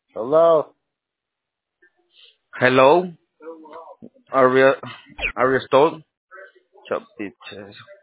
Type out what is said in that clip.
Hello? Hello, are we are you stalled? Chop bitches.